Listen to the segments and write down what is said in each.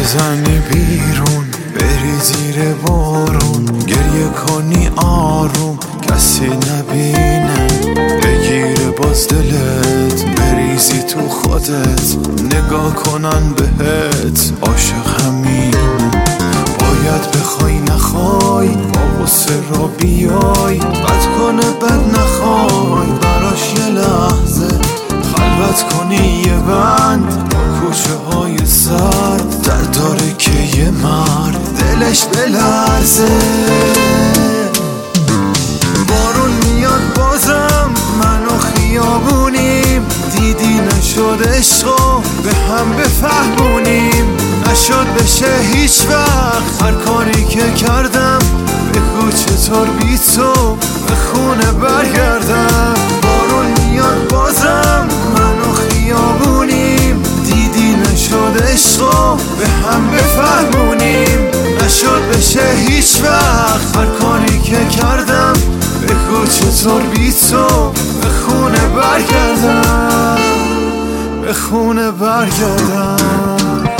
بزنی بیرون، بری زیر بارون، گریه کنی آروم کسی نبینه، بگیره باز دلت بریزی تو خودت، نگاه کنن بهت عاشق همینه. باید بخوای نخوای با غصه را بیای، بد کنه بد نخوای براش یه لحظه، خلوت کنی یه بند با کوچه های سرد، درد داره که یه مرد دلش بلرزه. بارون میاد بازم من و خیابونیم، دیدی نشد عشقو به هم بفهمونیم، نشد بشه هیچ وقت هر کاری که کردم، بگو چطور بی تو به خونه برگردم. بارون میاد بازم من و خیابونیم، دیدی نشد عشقو به هم بفهمونیم، نشد بشه هیچ وقت هر کاری که کردم، بگو چطور بی تو به خونه برگردم، به خونه برگردم.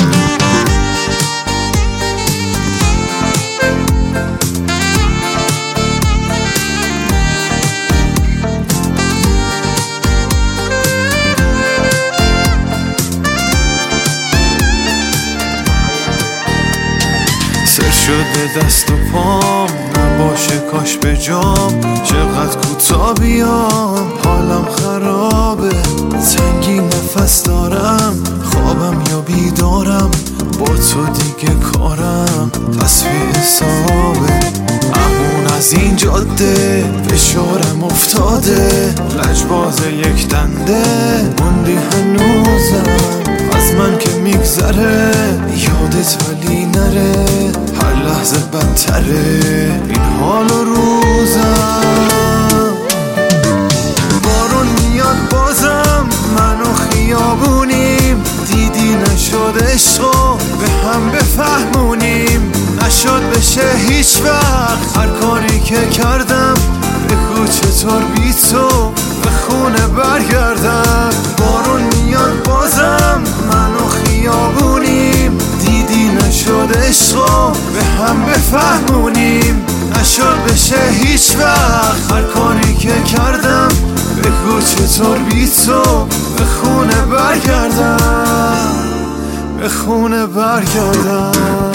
سر شده دست و پام نباشه کاش به جام، چقدر کوتاه بیام حالم خرابه، سنگین نفس دارم خوابم یا بیدارم، با تو دیگه کارم تصفیه حسابه. امون از این جاده فشارم افتاده، لجباز یک دنده موندی هنوزم، از من که میگذره یادت ولی نره، هر لحظه بدتره این حال و روزم. بارون میاد بازم من و خیابونیم، دیدی نشد عشقو به هم بفهمونیم، نشد بشه هیچ وقت هر کاری که کردم، بگو چطور بی تو به خونه برگردم. بارون میاد بازم من و خیابونیم، دیدی نشد عشقو به هم بفهمونیم، نشد بشه هیچ وقت هر کاری که کردم، بگو چطور بی تو به خونه برگردم، به خونه برگردم.